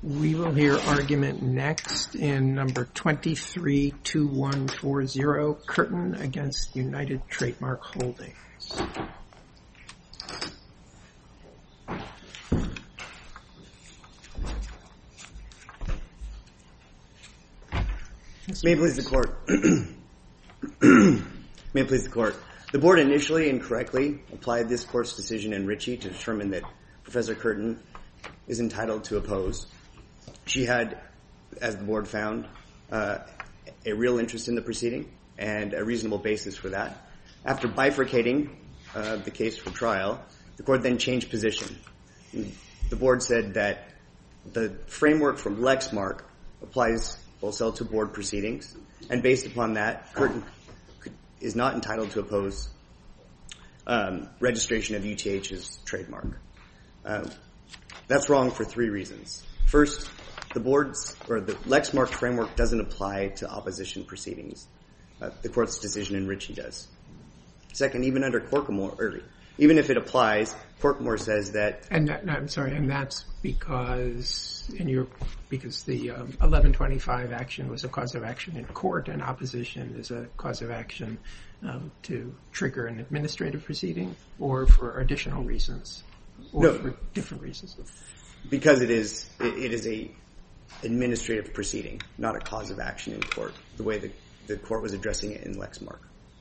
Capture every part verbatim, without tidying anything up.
We will hear argument next in number twenty-three two one four zero, Curtin against United Trademark Holdings. May it please the court. May it please the court. The board initially incorrectly applied this court's decision in Ritchie to determine that Professor Curtin is entitled to oppose. She had, as the board found, uh, a real interest in the proceeding and a reasonable basis for that. After bifurcating uh, the case for trial, the court then changed position. The board said that the framework from Lexmark applies also to board proceedings, and based upon that, Curtin is not entitled to oppose um, registration of U T H's trademark. Uh, that's wrong for three reasons. First, the board's or the Lexmark framework doesn't apply to opposition proceedings. Uh, the court's decision in Ritchie does. Second, even under Corkmore, or even if it applies, Corkmore says that. And that, no, I'm sorry, and that's because in your because the um, eleven twenty-five action was a cause of action in court, and opposition is a cause of action um, to trigger an administrative proceeding, or for additional reasons, or no, for different reasons. Because it is it, it is a administrative proceeding, not a cause of action in court, the way the, the court was addressing it in Lexmark.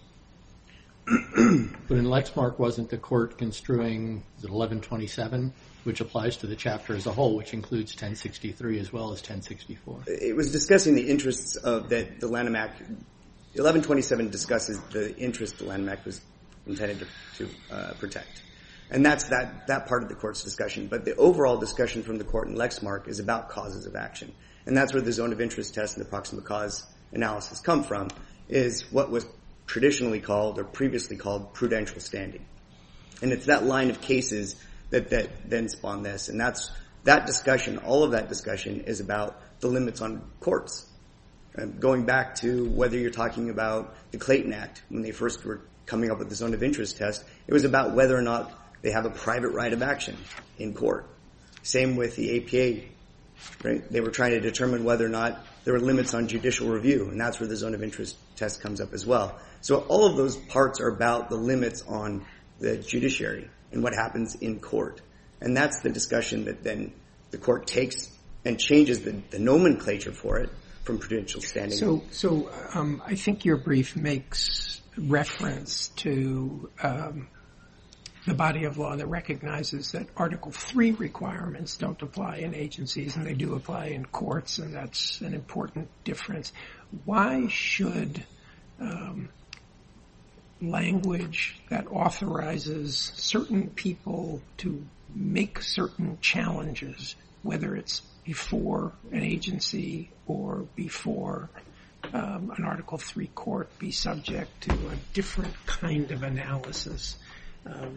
But in Lexmark, wasn't the court construing the eleven twenty-seven, which applies to the chapter as a whole, which includes ten sixty-three as well as ten sixty-four? It was discussing the interests of that the Lanham Act. eleven twenty-seven discusses the interest the Lanham Act was intended to, to uh, protect. And that's that, that part of the court's discussion. But the overall discussion from the court in Lexmark is about causes of action. And that's where the zone of interest test and the proximate cause analysis come from, is what was traditionally called or previously called prudential standing. And it's that line of cases that, that then spawn this. And that's that discussion, all of that discussion is about the limits on courts. And going back to whether you're talking about the Clayton Act, when they first were coming up with the zone of interest test, it was about whether or not they have a private right of action in court. Same with the A P A, right? They were trying to determine whether or not there were limits on judicial review, and that's where the zone of interest test comes up as well. So all of those parts are about the limits on the judiciary and what happens in court. And that's the discussion that then the court takes and changes the, the nomenclature for it from prudential standing. So, so um, I think your brief makes reference to um, the body of law that recognizes that Article three requirements don't apply in agencies, and they do apply in courts, and that's an important difference. Why should um, language that authorizes certain people to make certain challenges, whether it's before an agency or before um, an Article three court, be subject to a different kind of analysis, um,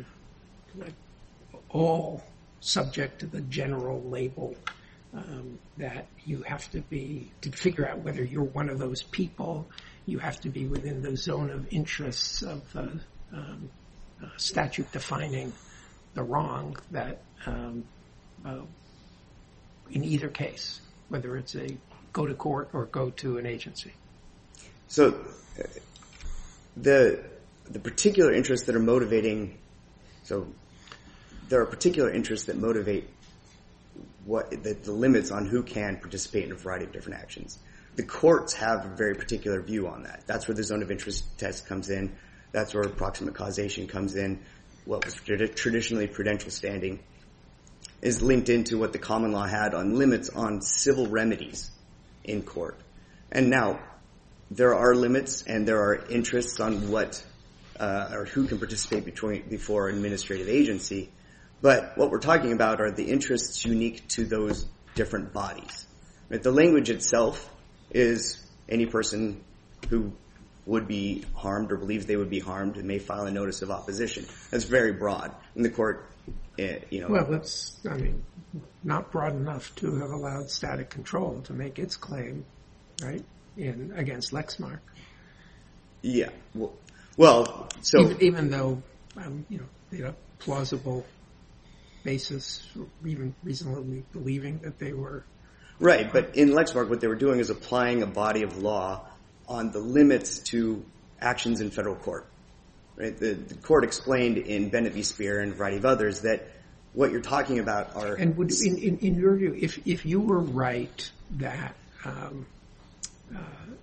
all subject to the general label um, that you have to be, to figure out whether you're one of those people, you have to be within the zone of interests of the um, uh, statute defining the wrong that um, uh, in either case, whether it's a go to court or go to an agency? So uh, the the particular interests that are motivating, so there are particular interests that motivate what the, the limits on who can participate in a variety of different actions. The courts have a very particular view on that. That's where the zone of interest test comes in. That's where proximate causation comes in. What was traditionally prudential standing is linked into what the common law had on limits on civil remedies in court. And now, there are limits and there are interests on what uh, or who can participate between, before an administrative agency. But what we're talking about are the interests unique to those different bodies. Right? The language itself is any person who would be harmed or believes they would be harmed and may file a notice of opposition. That's very broad. And the court, uh, you know. Well, that's, I mean, not broad enough to have allowed static control to make its claim, right, in against Lexmark. Yeah. Well, well so. Even, even though, um, you know, they have plausible basis, or even reasonably believing that they were Right, but in Lexmark, what they were doing is applying a body of law on the limits to actions in federal court. Right, the, the court explained in Bennett v. Speer and a variety of others that what you're talking about are. And would, in, in, in your view, if if you were right that um, uh,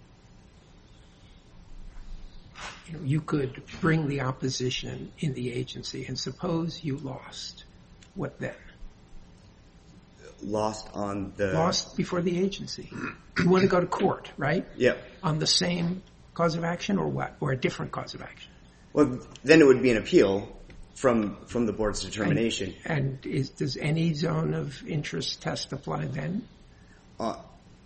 you know you could bring the opposition in the agency, and suppose you lost, what then? Lost on the lost before the agency. You want to go to court, right? Yep. On the same cause of action, or what, or a different cause of action? Well, then it would be an appeal from from the board's determination. And, and is, does any zone of interest test apply then? Uh,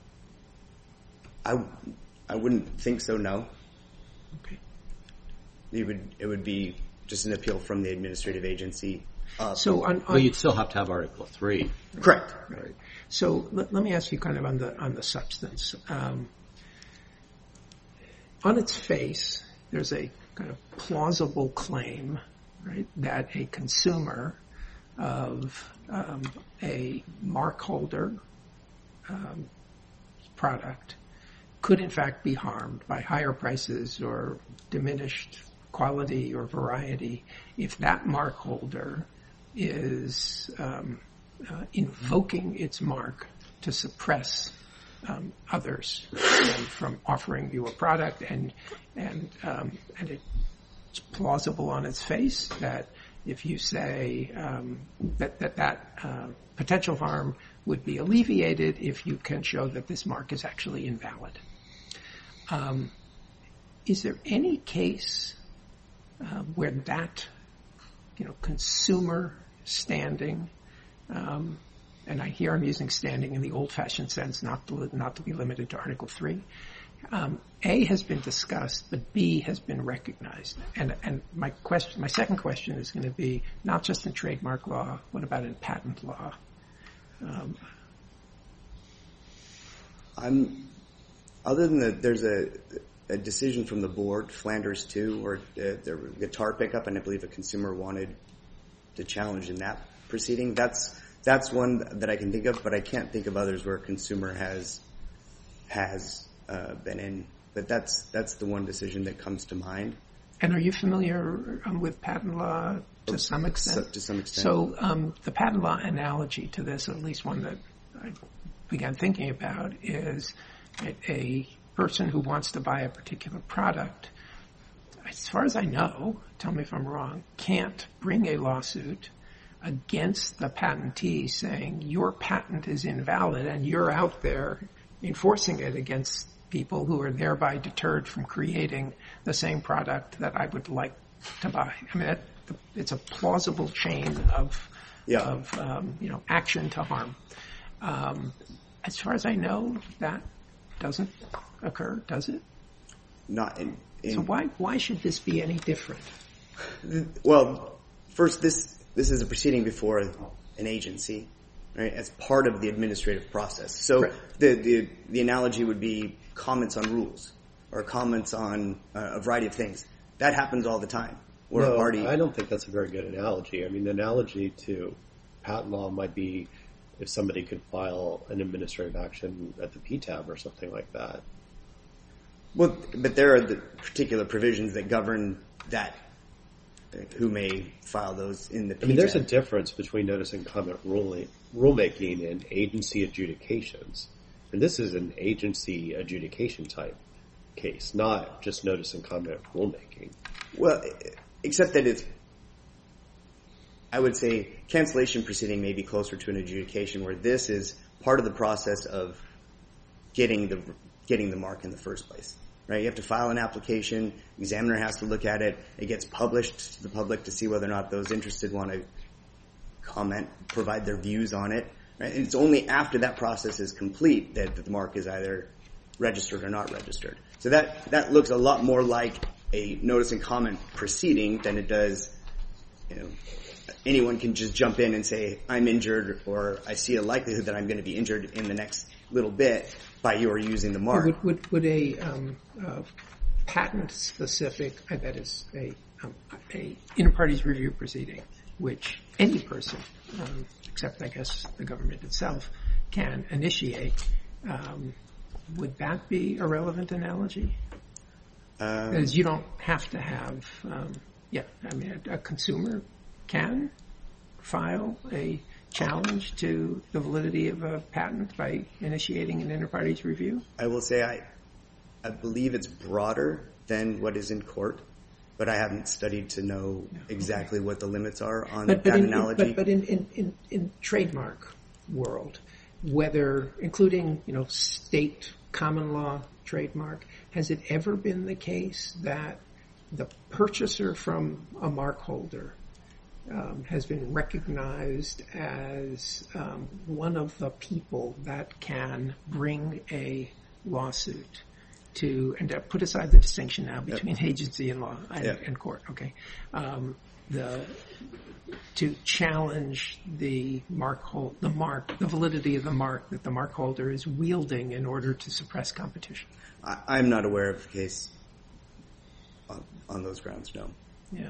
I I wouldn't think so. No. Okay. It would it would be just an appeal from the administrative agency. Up. So on, on well, you'd still have to have Article Three. Correct. Right. So let, let me ask you kind of on the on the substance. Um, on its face, there's a kind of plausible claim, right, that a consumer of um, a mark holder um, product could in fact be harmed by higher prices or diminished quality or variety if that mark holder is um, uh, invoking its mark to suppress um, others um, from offering you a product, and and um, and it's plausible on its face that if you say um, that that that uh, potential harm would be alleviated if you can show that this mark is actually invalid. Um, is there any case uh, where that, you know, consumer standing, um, and I hear I'm using standing in the old-fashioned sense, not to, not to be limited to Article Three. Um, A has been discussed, but B has been recognized. And and my question, my second question is going to be not just in trademark law. What about in patent law? Um, I'm other than that, there's a a decision from the board, Flanders two, where uh, the guitar pickup, and I believe a consumer wanted to challenge in that proceeding. That's that's one that I can think of, but I can't think of others where a consumer has has uh, been in. But that's that's the one decision that comes to mind. And are you familiar um, with patent law to some extent? So, to some extent. So um, the patent law analogy to this, or at least one that I began thinking about, is a, a person who wants to buy a particular product, as far as I know, tell me if I'm wrong, can't bring a lawsuit against the patentee saying your patent is invalid and you're out there enforcing it against people who are thereby deterred from creating the same product that I would like to buy. I mean, it, it's a plausible chain of, yeah. of um, you know, action to harm. Um, as far as I know, that doesn't occur, does it? Not in, in. So why why should this be any different? Well, first, this this is a proceeding before an agency, right? As part of the administrative process. So right. the, the the analogy would be comments on rules or comments on uh, a variety of things. That happens all the time. Where no, a party. I don't think that's a very good analogy. I mean, the analogy to patent law might be if somebody could file an administrative action at the P T A B or something like that. Well, but there are the particular provisions that govern that, who may file those in the P T A B. I mean, there's a difference between notice and comment ruling, rulemaking and agency adjudications. And this is an agency adjudication type case, not just notice and comment rulemaking. Well, except that it's, I would say, cancellation proceeding may be closer to an adjudication, where this is part of the process of getting the getting the mark in the first place. Right? You have to file an application, examiner has to look at it, it gets published to the public to see whether or not those interested want to comment, provide their views on it. Right? And it's only after that process is complete that the mark is either registered or not registered. So that, that looks a lot more like a notice and comment proceeding than it does, you know, anyone can just jump in and say, I'm injured, or I see a likelihood that I'm going to be injured in the next little bit by your using the mark. Would, would, would a um, uh, patent-specific, uh, that is, a, um, a inter-parties review proceeding, which any person, um, except I guess the government itself, can initiate. Um, would that be a relevant analogy? Um, Because you don't have to have, um, yeah, I mean, a, a consumer can file a challenge to the validity of a patent by initiating an inter-parties review? I will say I, I believe it's broader than what is in court, but I haven't studied to know exactly what the limits are on But, but, that in, analogy. but, but in, in, in, in trademark world, whether, including, you know, state common law trademark, has it ever been the case that the purchaser from a mark holder um, has been recognized as um, one of the people that can bring a lawsuit to, and uh, put aside the distinction now between yep. agency and law and, yep. and court, okay, um, the to challenge the mark hold, the mark, the validity of the mark that the mark holder is wielding in order to suppress competition? I, I'm not aware of a case on, on those grounds, no. Yeah.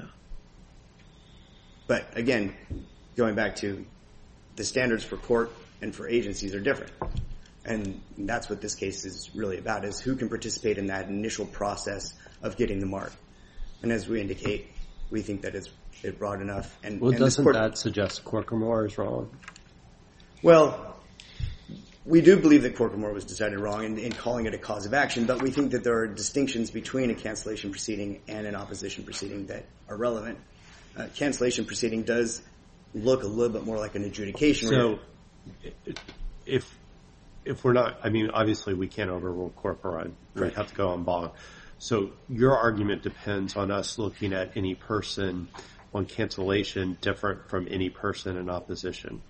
But again, going back to the standards for court and for agencies are different. And that's what this case is really about, is who can participate in that initial process of getting the mark. And as we indicate, we think that it's, it's broad enough. And, well, and doesn't court, that suggest Corcomore is wrong? Well, we do believe that Corcomore was decided wrong in, in calling it a cause of action, but we think that there are distinctions between a cancellation proceeding and an opposition proceeding that are relevant. Uh, cancellation proceeding does look a little bit more like an adjudication. So, if if we're not, I mean, obviously we can't overrule Corcoran. We right. have to go en banc. So your argument depends on us looking at any person on cancellation different from any person in opposition.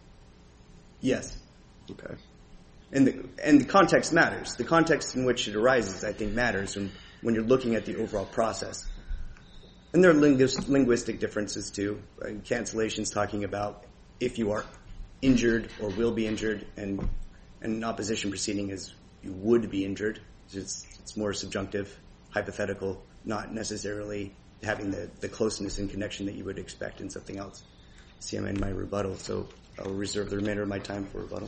Yes. Okay. And the and the context matters. The context in which it arises, I think, matters when, when you're looking at the overall process. And there are linguist, linguistic differences, too. Right? Cancellation's talking about if you are injured or will be injured, and, and an opposition proceeding is you would be injured. It's, it's more subjunctive, hypothetical, not necessarily having the, the closeness and connection that you would expect in something else. See, I'm in my rebuttal, so I'll reserve the remainder of my time for rebuttal.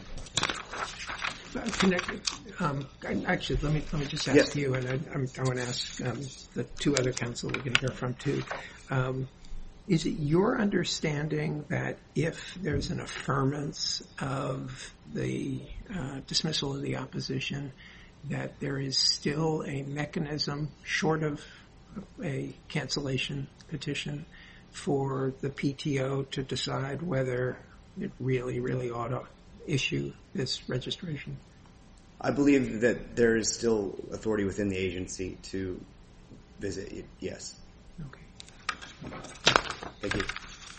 Connected. Um, actually, let me let me just ask yes. you, and I, I'm, I want to ask um, the two other counsel we're going to hear from too. Um, is it your understanding that if there's an affirmance of the uh, dismissal of the opposition, that there is still a mechanism, short of a cancellation petition, for the P T O to decide whether it really, really ought to issue this registration? I believe that there is still authority within the agency to visit it, yes. Okay. Thank you.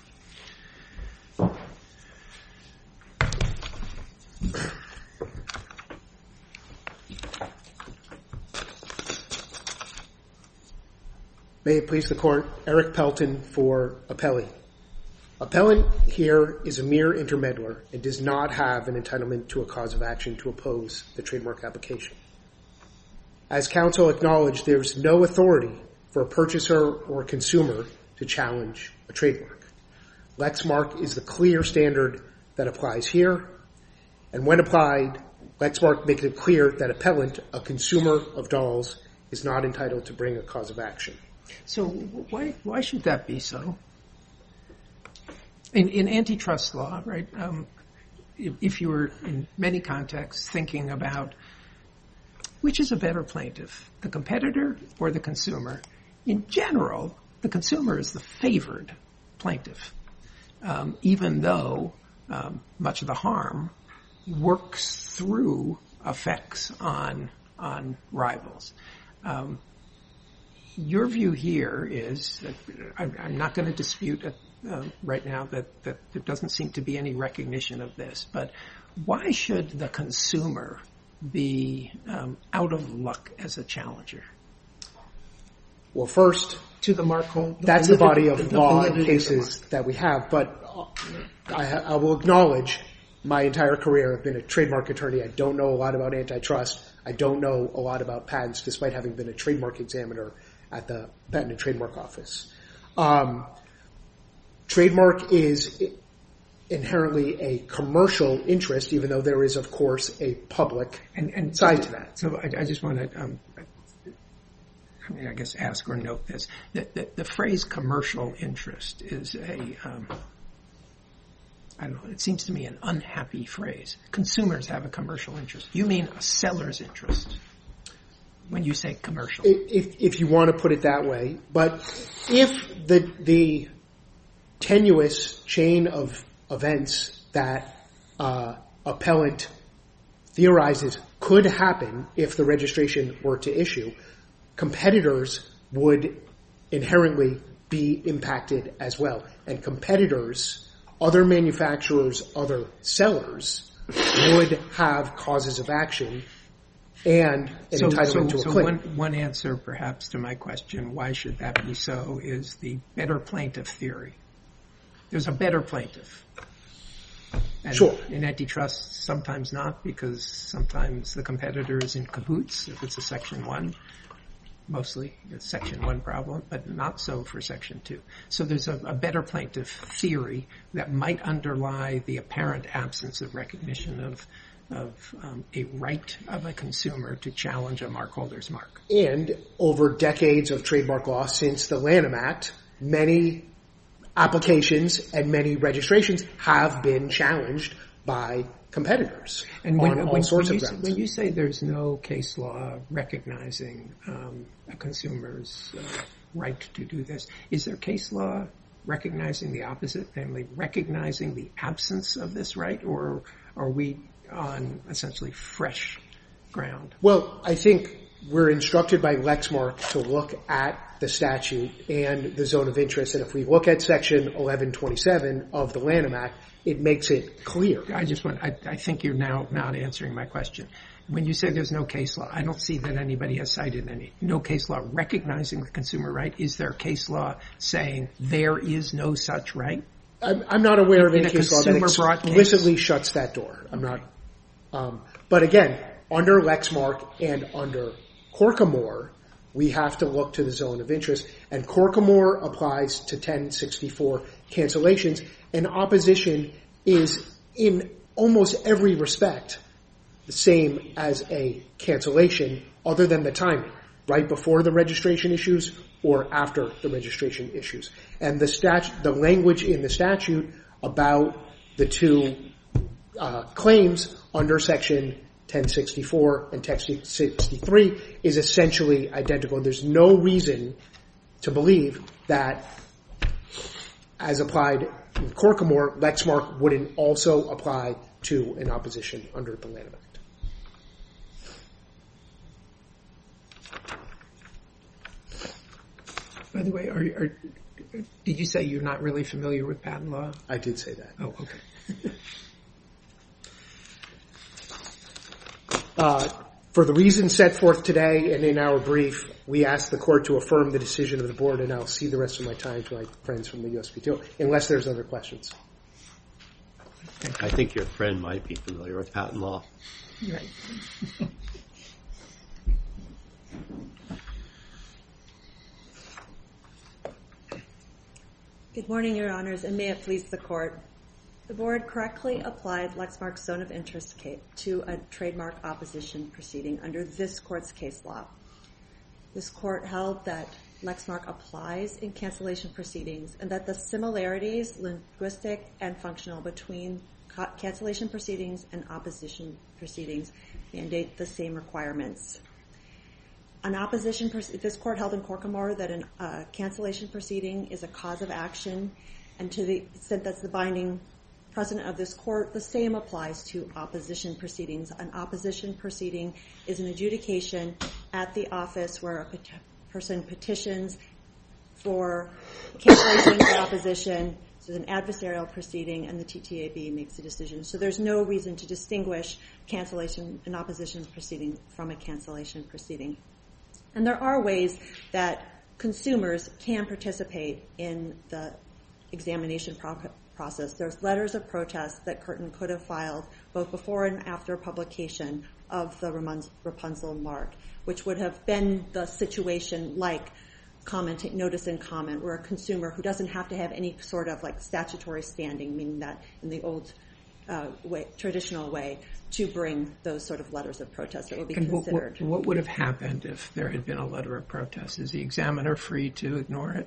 May it please the Court, Eric Pelton for Appellee. Appellant here is a mere intermeddler and does not have an entitlement to a cause of action to oppose the trademark application. As counsel acknowledged, there is no authority for a purchaser or consumer to challenge a trademark. Lexmark is the clear standard that applies here, and when applied, Lexmark makes it clear that appellant, a consumer of dolls, is not entitled to bring a cause of action. So why why should that be so? In, in antitrust law, right, um, if, if you were in many contexts thinking about which is a better plaintiff, the competitor or the consumer, in general, the consumer is the favored plaintiff, um, even though um, much of the harm works through effects on on rivals. Um, your view here is, that I'm, I'm not going to dispute it. Uh, right now that, that there doesn't seem to be any recognition of this, but why should the consumer be um, out of luck as a challenger? Well, first, to the mark hold, that's the body of law and cases that we have, but I, I will acknowledge my entire career I've been a trademark attorney. I don't know a lot about antitrust. I don't know a lot about patents, despite having been a trademark examiner at the Patent and Trademark Office. Um, Trademark is inherently a commercial interest, even though there is, of course, a public and, and side to that. So I, I just want to, um, I mean, I guess ask or note this. The, the, the phrase commercial interest is a, um, I don't know, it seems to me an unhappy phrase. Consumers have a commercial interest. You mean a seller's interest when you say commercial. If, if you want to put it that way. But if the, the tenuous chain of events that uh, appellant theorizes could happen if the registration were to issue, competitors would inherently be impacted as well. And competitors, other manufacturers, other sellers, would have causes of action and an so, entitlement so, to a so claim. One, one answer, perhaps, to my question, why should that be so, is the better plaintiff theory. There's a better plaintiff. And Sure. in antitrust, sometimes not, because sometimes the competitor is in cahoots if it's a Section one. Mostly it's Section one problem, but not so for Section two. So there's a, a better plaintiff theory that might underlie the apparent absence of recognition of of um, a right of a consumer to challenge a mark holder's mark. And over decades of trademark law since the Lanham Act, many applications and many registrations have been challenged by competitors and when, on all when, sorts when of you, grounds. When you say there's no case law recognizing um, a consumer's uh, right to do this, is there case law recognizing the opposite, namely recognizing the absence of this right, or are we on essentially fresh ground? Well, I think we're instructed by Lexmark to look at the statute and the zone of interest, and if we look at Section eleven twenty-seven of the Lanham Act, it makes it clear. I just want, I, I think you're now not answering my question. When you say there's no case law, I don't see that anybody has cited any. No case law recognizing the consumer right. Is there case law saying there is no such right? I'm, I'm not aware of In any a case law that consumer-brought case? explicitly shuts that door. I'm not. Um, but again, under Lexmark and under Corcomore, we have to look to the zone of interest. And Corcomore applies to ten sixty-four cancellations, and opposition is in almost every respect the same as a cancellation, other than the timing, right before the registration issues or after the registration issues. And the stat- the language in the statute about the two uh, claims under Section ten sixty-four and ten sixty-three is essentially identical. There's no reason to believe that, as applied in Corcomore, Lexmark wouldn't also apply to an opposition under the Lanham Act. By the way, are, are, did you say you're not really familiar with patent law? I did say that. Oh, okay. Uh, for the reasons set forth today and in our brief, we ask the court to affirm the decision of the board, and I'll cede the rest of my time to my friends from the U S P T O, unless there's other questions. I think your friend might be familiar with patent law. Right. Good morning, Your Honors, and may it please the Court. The Board correctly applied Lexmark's zone of interest to a trademark opposition proceeding under this Court's case law. This Court held that Lexmark applies in cancellation proceedings and that the similarities, linguistic and functional, between cancellation proceedings and opposition proceedings mandate the same requirements. An opposition, this Court held in Corcomore that a uh, cancellation proceeding is a cause of action, and to the extent that's the binding precedent of this Court, the same applies to opposition proceedings. An opposition proceeding is an adjudication at the office where a pet- person petitions for cancellation or opposition. So it's an adversarial proceeding, and the T T A B makes a decision. So there's no reason to distinguish cancellation and opposition proceeding from a cancellation proceeding. And there are ways that consumers can participate in the examination pro- process. There's letters of protest that Curtin could have filed both before and after publication of the Rapunzel mark, which would have been the situation like commenting, notice and comment, where a consumer who doesn't have to have any sort of like statutory standing, meaning that in the old uh, way, traditional way, to bring those sort of letters of protest that will be and considered. What, what, what would have happened if there had been a letter of protest? Is the examiner free to ignore it?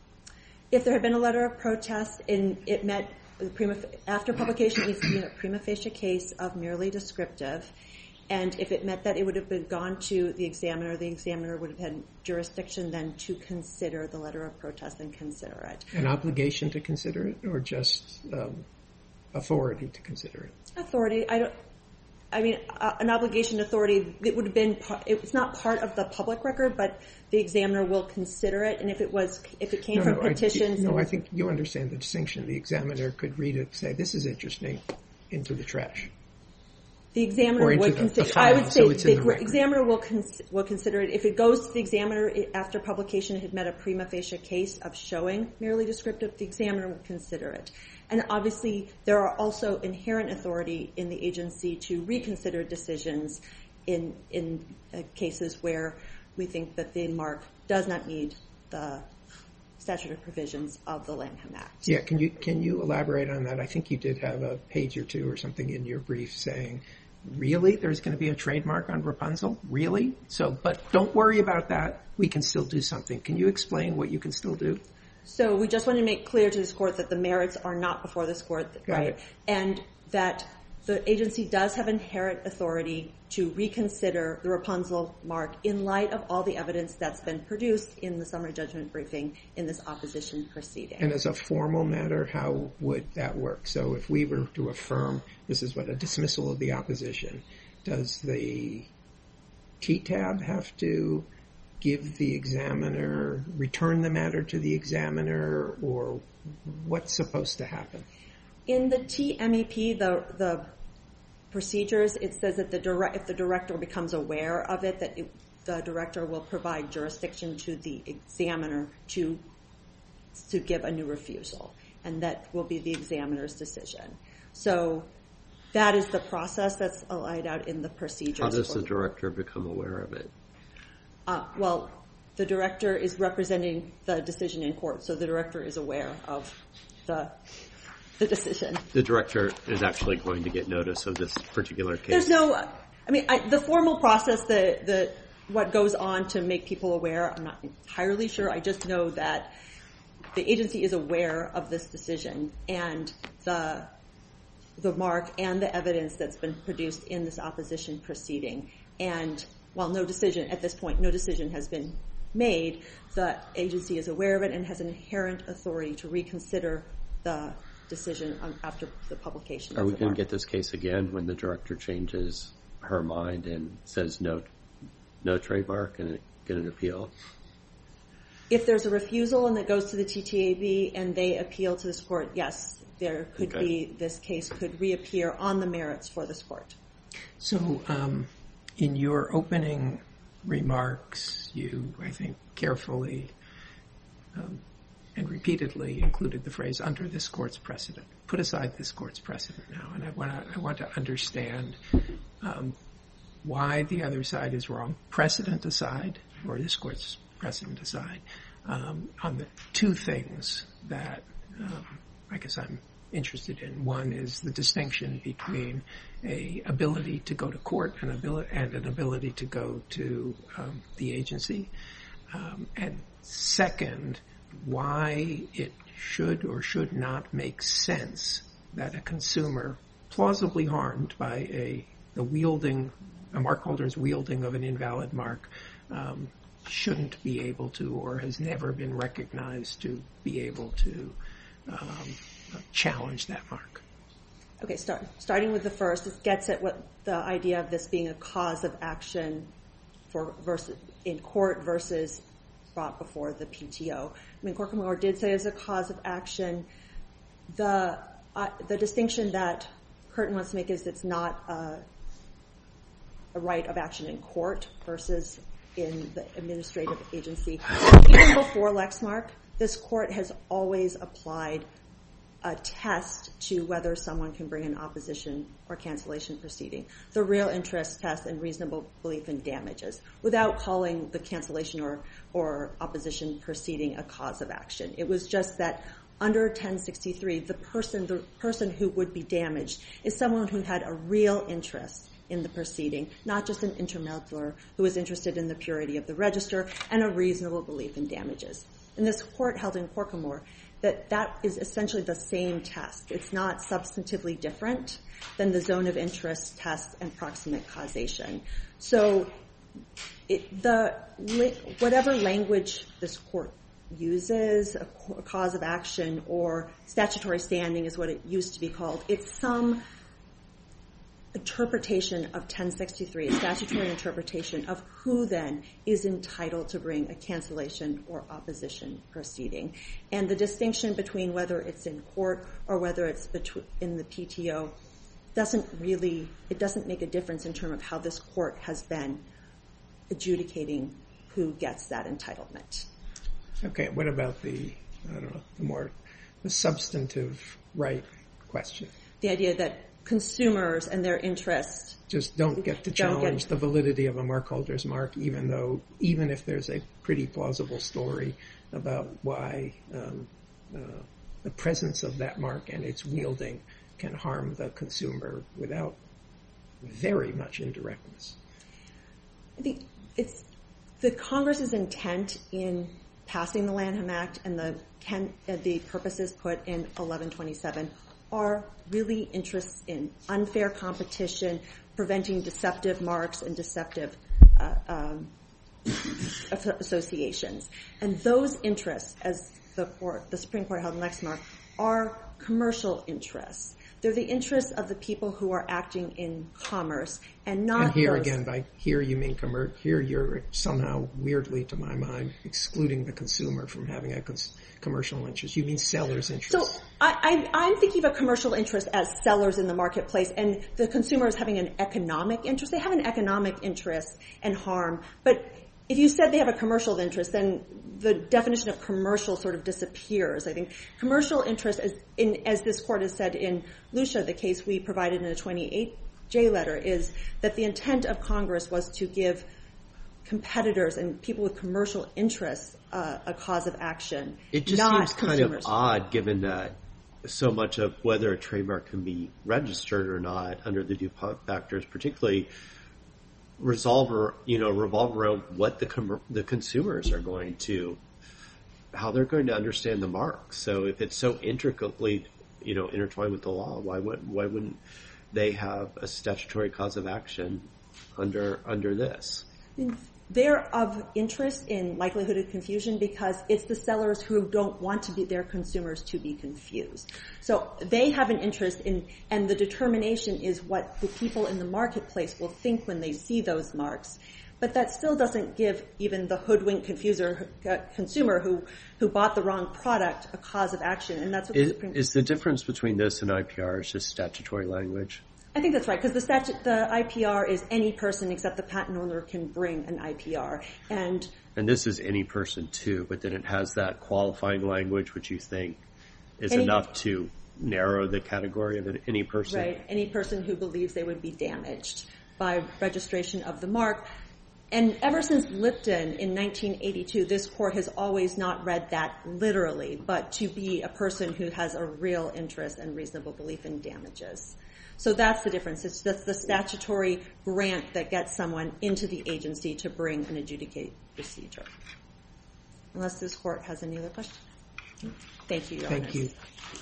If there had been a letter of protest and it met the prima, after publication, it needs to be a prima facie case of merely descriptive. And if it meant that, it would have been gone to the examiner. The examiner would have had jurisdiction then to consider the letter of protest and consider it. An obligation to consider it, or just um, authority to consider it? Authority. I don't. I mean, uh, an obligation authority. It would have been. Part, it's not part of the public record, but the examiner will consider it. And if it was, if it came no, from no, petitions, I, no, I think you understand the distinction. The examiner could read it, say, "This is interesting," into the trash. The examiner Or into would the- consider. the file, I would say so it's in the the record. examiner will cons- will consider it if it goes to the examiner it, after publication. It had met a prima facie case of showing merely descriptive. The examiner will consider it, and obviously there are also inherent authority in the agency to reconsider decisions in in uh, cases where we think that the mark does not meet the statutory provisions of the Lanham Act. Yeah, can you can you elaborate on that? I think you did have a page or two or something in your brief saying, really, there's going to be a trademark on Rapunzel? Really? So, but don't worry about that. We can still do something. Can you explain what you can still do? So we just want to make clear to this court that the merits are not before this court, Got right? it. And that the agency does have inherent authority to reconsider the Rapunzel mark in light of all the evidence that's been produced in the summary judgment briefing in this opposition proceeding. And as a formal matter, how would that work? So if we were to affirm, this is what, a dismissal of the opposition, does the T TAB have to give the examiner, return the matter to the examiner, or what's supposed to happen? In the T M E P, the the procedures, it says that the direct, if the director becomes aware of it, that it, the director will provide jurisdiction to the examiner to to give a new refusal, and that will be the examiner's decision. So that is the process that's laid out in the procedures. How does the director become aware of it? Uh, well, the director is representing the decision in court, so the director is aware of the the decision. The director is actually going to get notice of this particular case. There's no, I mean, I, the formal process, the the what goes on to make people aware, I'm not entirely sure. I just know that the agency is aware of this decision and the the mark and the evidence that's been produced in this opposition proceeding. And while no decision, at this point, no decision has been made, the agency is aware of it and has an inherent authority to reconsider the decision on, after the publication. Are we going to get this case again when the director changes her mind and says no, no trademark and get an appeal? If there's a refusal and it goes to the T T A B and they appeal to this court, yes, there could Okay. be, this case could reappear on the merits for this court. So um, in your opening remarks, you, I think, carefully um, and repeatedly included the phrase "under this court's precedent." Put aside this court's precedent now, and I want to I want to understand um, why the other side is wrong. Precedent aside, or this court's precedent aside, um, on the two things that um, I guess I'm interested in. One is the distinction between a ability to go to court and, ability, and an ability to go to um, the agency, um, and second, why it should or should not make sense that a consumer plausibly harmed by a the wielding, a mark holder's wielding of an invalid mark um, shouldn't be able to, or has never been recognized to be able to um, challenge that mark. Okay, start, starting with the first, this gets at what the idea of this being a cause of action for versus in court versus brought before the P T O. I mean, Corker-Moore did say as a cause of action. The uh, the distinction that Curtin wants to make is it's not a, a right of action in court versus in the administrative agency. Even before Lexmark, this court has always applied a test to whether someone can bring an opposition or cancellation proceeding, the real interest test and reasonable belief in damages, without calling the cancellation or, or opposition proceeding a cause of action. It was just that under ten sixty-three, the person, the person who would be damaged is someone who had a real interest in the proceeding, not just an intermeddler who was interested in the purity of the register and a reasonable belief in damages. And this court held in Corcomore that that is essentially the same test. It's not substantively different than the zone of interest test and proximate causation. So it, the whatever language this court uses, a, a cause of action or statutory standing is what it used to be called, it's some interpretation of ten sixty-three, a statutory interpretation of who then is entitled to bring a cancellation or opposition proceeding. And the distinction between whether it's in court or whether it's between, in the P T O doesn't really, it doesn't make a difference in terms of how this court has been adjudicating who gets that entitlement. Okay, what about the, I don't know, the more, the substantive right question? The idea that consumers and their interests just don't get to challenge get, the validity of a mark holder's mark, even though, even if there's a pretty plausible story about why um, uh, the presence of that mark and its wielding can harm the consumer without very much indirectness. I think it's the Congress's intent in passing the Lanham Act and the, can, uh, the purposes put in eleven twenty-seven are really interests in unfair competition, preventing deceptive marks and deceptive uh, um, associations. And those interests, as the court, the Supreme Court held in Lexmark, are commercial interests. They're the interests of the people who are acting in commerce and not And here those. again, by here you mean commer- here you're somehow weirdly, to my mind, excluding the consumer from having a cons- commercial interest. You mean seller's interest. So I, I, I'm thinking of a commercial interest as sellers in the marketplace, and the consumer is having an economic interest. They have an economic interest and harm. But if you said they have a commercial interest, then the definition of commercial sort of disappears. I think commercial interest, as, in, as this court has said in Lucia, the case we provided in the twenty-eight J letter, is that the intent of Congress was to give competitors and people with commercial interests uh, a cause of action. It just not seems kind consumers. of odd, given that so much of whether a trademark can be registered or not under the DuPont factors, particularly resolve or you know revolve around what the com- the consumers are going to, how they're going to understand the mark. So if it's so intricately you know intertwined with the law, why would why wouldn't they have a statutory cause of action under under this? They're of interest in likelihood of confusion because it's the sellers who don't want to be their consumers to be confused. So they have an interest in, and the determination is what the people in the marketplace will think when they see those marks. But that still doesn't give even the hoodwinked confuser, uh, consumer who, who bought the wrong product a cause of action. And that's what Is, the Supreme is the difference between this and I P R is just statutory language? I think that's right, because the statute, the I P R is any person except the patent owner can bring an I P R. And And this is any person too, but then it has that qualifying language which you think is Any- enough to narrow the category of an, any person. right, any person who believes they would be damaged by registration of the mark. And ever since Lipton in nineteen eighty-two, this court has always not read that literally, but to be a person who has a real interest and reasonable belief in damages. So that's the difference. It's just the statutory grant that gets someone into the agency to bring an adjudicated procedure. Unless this court has any other questions. Thank you, Your Thank Honors. you.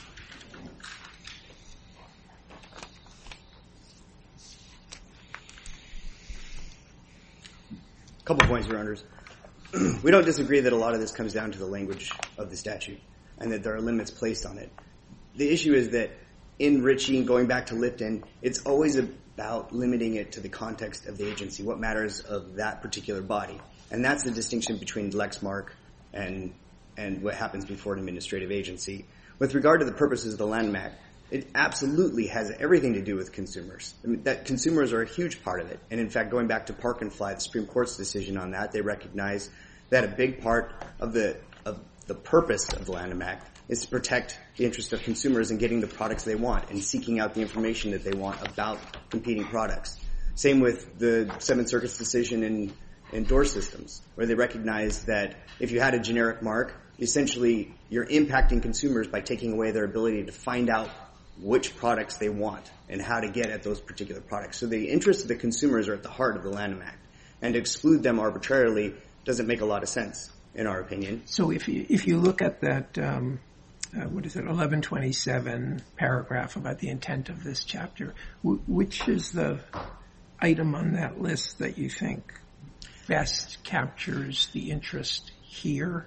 Couple points, Your Honors. We don't disagree that a lot of this comes down to the language of the statute and that there are limits placed on it. The issue is that in Ritchie and going back to Lipton, it's always about limiting it to the context of the agency, what matters of that particular body. And that's the distinction between Lexmark and and what happens before an administrative agency. With regard to the purposes of the Lanham Act, it absolutely has everything to do with consumers. I mean, that consumers are a huge part of it. And in fact, going back to Park and Fly, the Supreme Court's decision on that, they recognize that a big part of the of the purpose of the Lanham Act is to protect the interest of consumers in getting the products they want and seeking out the information that they want about competing products. Same with the Seventh Circuit's decision in, in door systems, where they recognize that if you had a generic mark, essentially you're impacting consumers by taking away their ability to find out which products they want and how to get at those particular products. So the interests of the consumers are at the heart of the Lanham Act, and to exclude them arbitrarily doesn't make a lot of sense, in our opinion. So if you, if you look at that, um, uh, what is it, eleven twenty-seven paragraph about the intent of this chapter, w- which is the item on that list that you think best captures the interest here?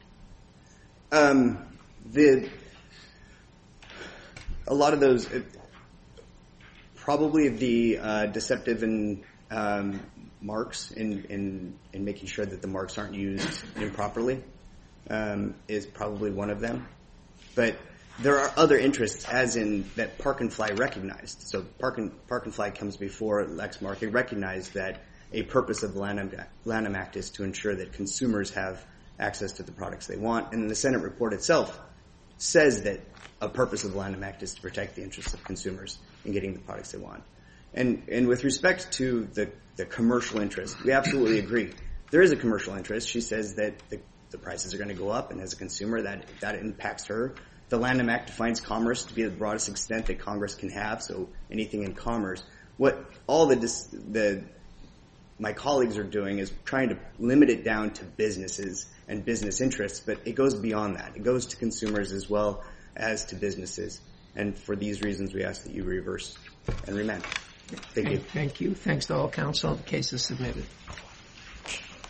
Um, the a lot of those, uh, probably the uh, deceptive and um, marks in, in in making sure that the marks aren't used improperly um, is probably one of them. But there are other interests, as in that Park and Fly recognized. So Park and, Park and Fly comes before Lexmark. It recognized that a purpose of the Lanham, Lanham Act is to ensure that consumers have access to the products they want. And the Senate report itself says that a purpose of the Lanham Act is to protect the interests of consumers in getting the products they want. And and with respect to the, the commercial interest, we absolutely agree. There is a commercial interest. She says that the, the prices are going to go up, and as a consumer, that that impacts her. The Lanham Act defines commerce to be the broadest extent that Congress can have, so anything in commerce. What all the the my colleagues are doing is trying to limit it down to businesses and business interests, but it goes beyond that. It goes to consumers as well as to businesses. And for these reasons, we ask that you reverse and remand. Thank you. Thank you. Thanks to all counsel. The case is submitted.